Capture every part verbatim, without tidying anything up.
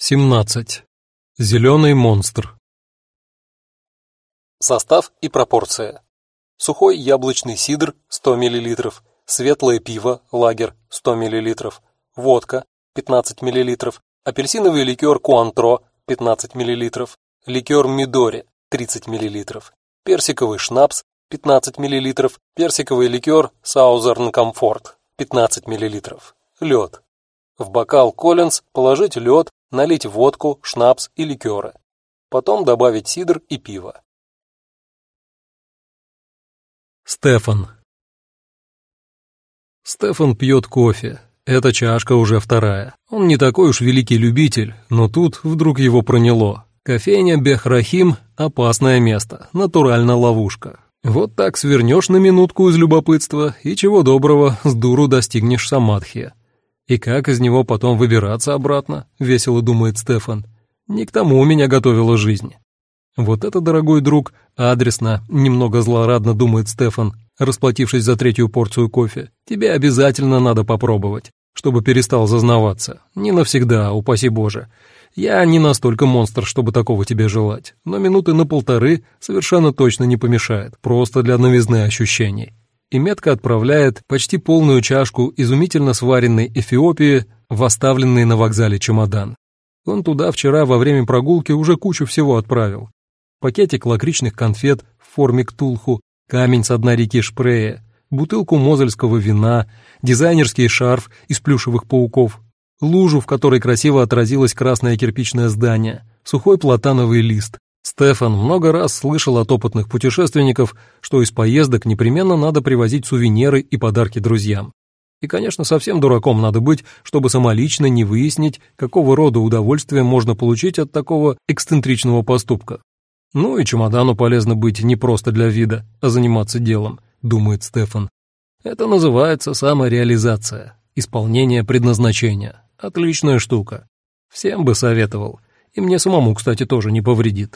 семнадцать. Зеленый монстр. Состав и пропорция. Сухой яблочный сидр сто миллилитров, светлое пиво лагер сто миллилитров, водка пятнадцать миллилитров, апельсиновый ликер Куантро пятнадцать миллилитров, ликер Мидори тридцать миллилитров, персиковый шнапс пятнадцать миллилитров, персиковый ликер Southern Comfort пятнадцать миллилитров, лед. В бокал Коллинз положить лед, налить водку, шнапс и ликеры. Потом добавить сидр и пиво. Стефан. Стефан пьет кофе. Эта чашка уже вторая. Он не такой уж великий любитель, но тут вдруг его проняло. Кофейня Бехрахим – опасное место, натурально ловушка. Вот так свернешь на минутку из любопытства, и чего доброго, с дуру достигнешь самадхи. И как из него потом выбираться обратно, весело думает Стефан. Не к тому меня готовила жизнь. Вот это, дорогой друг, адресно, немного злорадно думает Стефан, расплатившись за третью порцию кофе. Тебе обязательно надо попробовать, чтобы перестал зазнаваться. Не навсегда, упаси Боже. Я не настолько монстр, чтобы такого тебе желать, но минуты на полторы совершенно точно не помешает, просто для новизны ощущений. И метко отправляет почти полную чашку изумительно сваренной Эфиопии в оставленный на вокзале чемодан. Он туда вчера во время прогулки уже кучу всего отправил. Пакетик лакричных конфет в форме ктулху, камень с дна реки Шпрее, бутылку мозельского вина, дизайнерский шарф из плюшевых пауков, лужу, в которой красиво отразилось красное кирпичное здание, сухой платановый лист. Стефан много раз слышал от опытных путешественников, что из поездок непременно надо привозить сувениры и подарки друзьям. И, конечно, совсем дураком надо быть, чтобы самолично не выяснить, какого рода удовольствие можно получить от такого эксцентричного поступка. Ну и чемодану полезно быть не просто для вида, а заниматься делом, думает Стефан. Это называется самореализация, исполнение предназначения. Отличная штука. Всем бы советовал. И мне самому, кстати, тоже не повредит.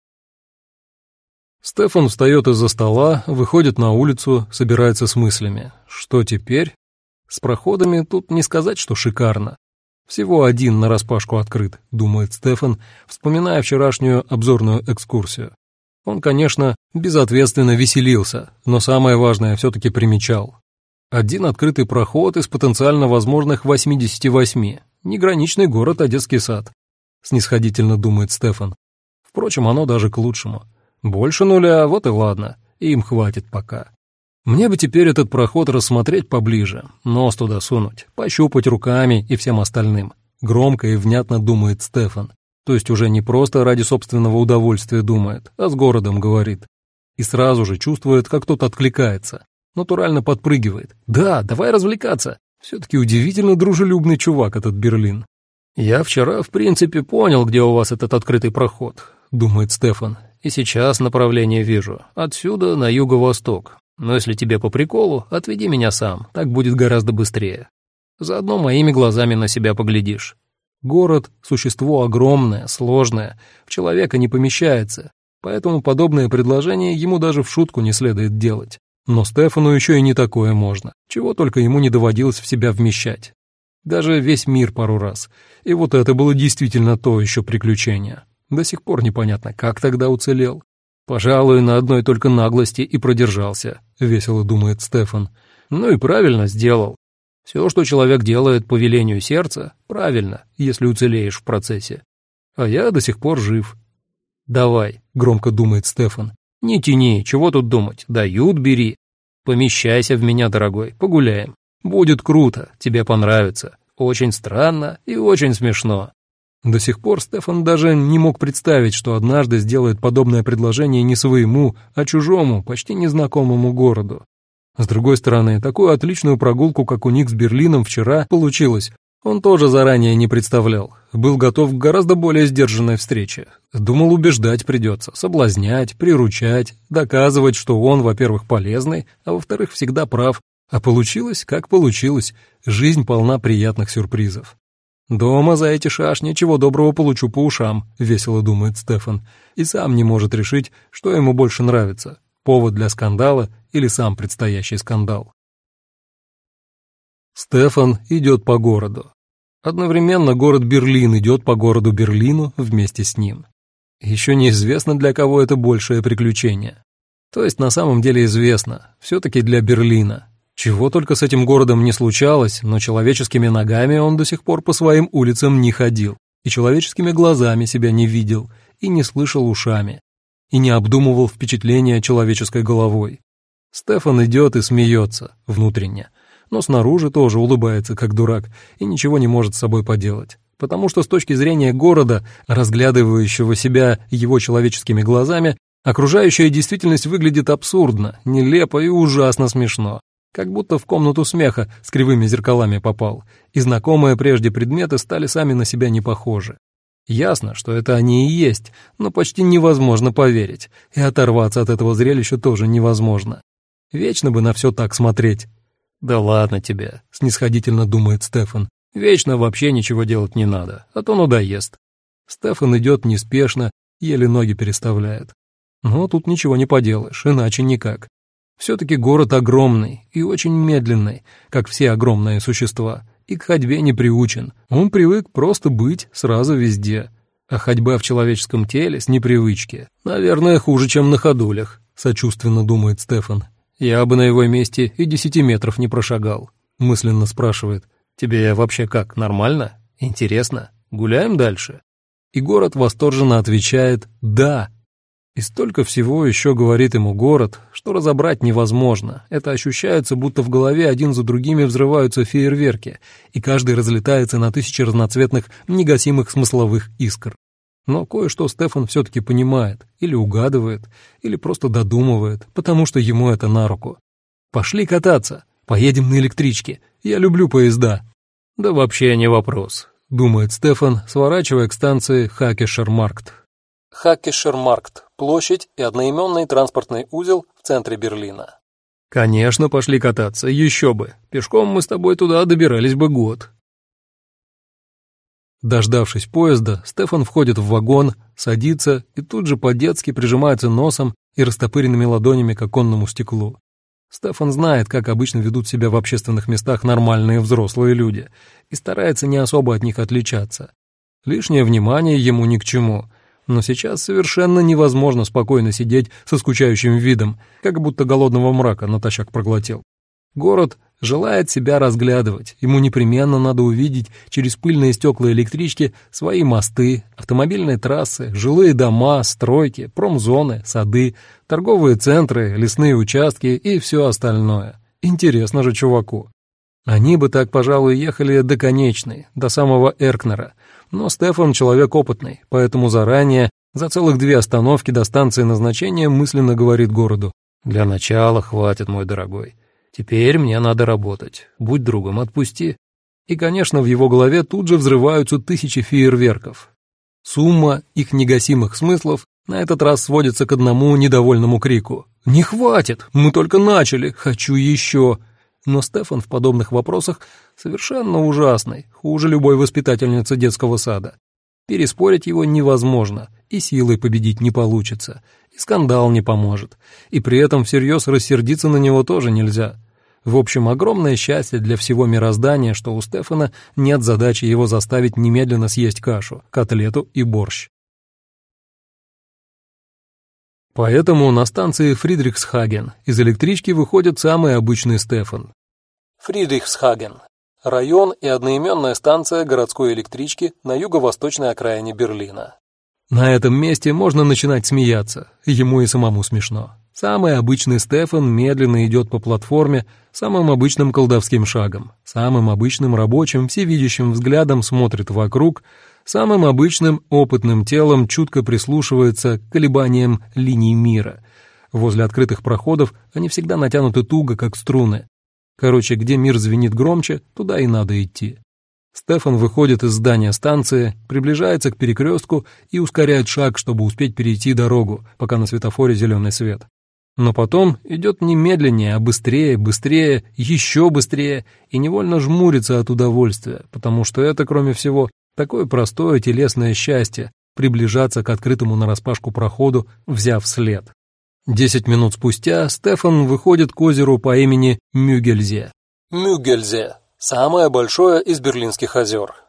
Стефан встает из-за стола, выходит на улицу, собирается с мыслями. Что теперь? С проходами тут не сказать, что шикарно. Всего один нараспашку открыт, думает Стефан, вспоминая вчерашнюю обзорную экскурсию. Он, конечно, безответственно веселился, но самое важное все-таки примечал. Один открытый проход из потенциально возможных восьмидесяти восьми. Неграничный город, а детский сад. Снисходительно думает Стефан. Впрочем, оно даже к лучшему. Больше нуля, вот и ладно, им хватит пока. Мне бы теперь этот проход рассмотреть поближе, нос туда сунуть, пощупать руками и всем остальным. Громко и внятно думает Стефан. То есть уже не просто ради собственного удовольствия думает, а с городом говорит. И сразу же чувствует, как тот откликается. Натурально подпрыгивает. Да, давай развлекаться. Все-таки удивительно дружелюбный чувак этот Берлин. «Я вчера, в принципе, понял, где у вас этот открытый проход», — думает Стефан. «И сейчас направление вижу. Отсюда на юго-восток. Но если тебе по приколу, отведи меня сам, так будет гораздо быстрее. Заодно моими глазами на себя поглядишь. Город — существо огромное, сложное, в человека не помещается, поэтому подобное предложение ему даже в шутку не следует делать. Но Стефану еще и не такое можно, чего только ему не доводилось в себя вмещать. Даже весь мир пару раз. И вот это было действительно то еще приключение. До сих пор непонятно, как тогда уцелел. Пожалуй, на одной только наглости и продержался, весело думает Стефан. Ну и правильно сделал. Все, что человек делает по велению сердца, правильно, если уцелеешь в процессе. А я до сих пор жив. Давай, громко думает Стефан. Не тяни, чего тут думать, дают, бери. Помещайся в меня, дорогой, погуляем. Будет круто, тебе понравится. Очень странно и очень смешно. До сих пор Стефан даже не мог представить, что однажды сделает подобное предложение не своему, а чужому, почти незнакомому городу. С другой стороны, такую отличную прогулку, как у них с Берлином вчера, получилось. Он тоже заранее не представлял. Был готов к гораздо более сдержанной встрече. Думал, убеждать придется, соблазнять, приручать, доказывать, что он, во-первых, полезный, а во-вторых, всегда прав. А получилось, как получилось. Жизнь полна приятных сюрпризов. «Дома за эти шашни чего доброго получу по ушам», — весело думает Стефан, и сам не может решить, что ему больше нравится — повод для скандала или сам предстоящий скандал. Стефан идет по городу. Одновременно город Берлин идет по городу Берлину вместе с ним. Еще неизвестно, для кого это большее приключение. То есть на самом деле известно, все-таки для Берлина. Чего только с этим городом не случалось, но человеческими ногами он до сих пор по своим улицам не ходил, и человеческими глазами себя не видел, и не слышал ушами, и не обдумывал впечатления человеческой головой. Стефан идет и смеется внутренне, но снаружи тоже улыбается, как дурак, и ничего не может с собой поделать, потому что с точки зрения города, разглядывающего себя его человеческими глазами, окружающая действительность выглядит абсурдно, нелепо и ужасно смешно. Как будто в комнату смеха с кривыми зеркалами попал, и знакомые прежде предметы стали сами на себя не похожи. Ясно, что это они и есть, но почти невозможно поверить, и оторваться от этого зрелища тоже невозможно. Вечно бы на все так смотреть. «Да ладно тебе», — снисходительно думает Стефан, «вечно вообще ничего делать не надо, а то надоест». Стефан идет неспешно, еле ноги переставляет. Но тут ничего не поделаешь, иначе никак. Все-таки город огромный и очень медленный, как все огромные существа, и к ходьбе не приучен. Он привык просто быть сразу везде. А ходьба в человеческом теле с непривычки, наверное, хуже, чем на ходулях, сочувственно думает Стефан. Я бы на его месте и десяти метров не прошагал. Мысленно спрашивает: тебе вообще как, нормально? Интересно? Гуляем дальше? И город восторженно отвечает: да. И столько всего еще говорит ему город, что разобрать невозможно. Это ощущается, будто в голове один за другими взрываются фейерверки, и каждый разлетается на тысячи разноцветных, негасимых смысловых искр. Но кое-что Стефан все-таки понимает, или угадывает, или просто додумывает, потому что ему это на руку. «Пошли кататься, поедем на электричке, я люблю поезда». «Да вообще не вопрос», — думает Стефан, сворачивая к станции Хакешермаркт. Хакешермаркт – площадь и одноименный транспортный узел в центре Берлина. «Конечно, пошли кататься, еще бы. Пешком мы с тобой туда добирались бы год». Дождавшись поезда, Стефан входит в вагон, садится и тут же по-детски прижимается носом и растопыренными ладонями к оконному стеклу. Стефан знает, как обычно ведут себя в общественных местах нормальные взрослые люди, и старается не особо от них отличаться. Лишнее внимание ему ни к чему. Но сейчас совершенно невозможно спокойно сидеть со скучающим видом, как будто голодного мрака натощак проглотил. Город желает себя разглядывать, ему непременно надо увидеть через пыльные стекла электрички свои мосты, автомобильные трассы, жилые дома, стройки, промзоны, сады, торговые центры, лесные участки и все остальное. Интересно же чуваку. Они бы так, пожалуй, ехали до конечной, до самого Эркнера. Но Стефан человек опытный, поэтому заранее, за целых две остановки до станции назначения, мысленно говорит городу: «Для начала хватит, мой дорогой. Теперь мне надо работать. Будь другом, отпусти». И, конечно, в его голове тут же взрываются тысячи фейерверков. Сумма их негасимых смыслов на этот раз сводится к одному недовольному крику: «Не хватит! Мы только начали! Хочу еще!» Но Стефан в подобных вопросах совершенно ужасный, хуже любой воспитательницы детского сада. Переспорить его невозможно, и силой победить не получится, и скандал не поможет, и при этом всерьез рассердиться на него тоже нельзя. В общем, огромное счастье для всего мироздания, что у Стефана нет задачи его заставить немедленно съесть кашу, котлету и борщ. Поэтому на станции Фридрихсхаген из электрички выходит самый обычный Стефан. Фридрихсхаген – район и одноименная станция городской электрички на юго-восточной окраине Берлина. На этом месте можно начинать смеяться, ему и самому смешно. Самый обычный Стефан медленно идет по платформе самым обычным колдовским шагом, самым обычным рабочим всевидящим взглядом смотрит вокруг, самым обычным опытным телом чутко прислушивается к колебаниям линий мира. Возле открытых проходов они всегда натянуты туго, как струны. Короче, где мир звенит громче, туда и надо идти. Стефан выходит из здания станции, приближается к перекрестку и ускоряет шаг, чтобы успеть перейти дорогу, пока на светофоре зеленый свет. Но потом идет не медленнее, а быстрее, быстрее, еще быстрее, и невольно жмурится от удовольствия, потому что это, кроме всего, такое простое телесное счастье — приближаться к открытому нараспашку проходу, взяв след. Десять минут спустя Стефан выходит к озеру по имени Мюгельзе. Мюгельзе – самое большое из Берлинских озер.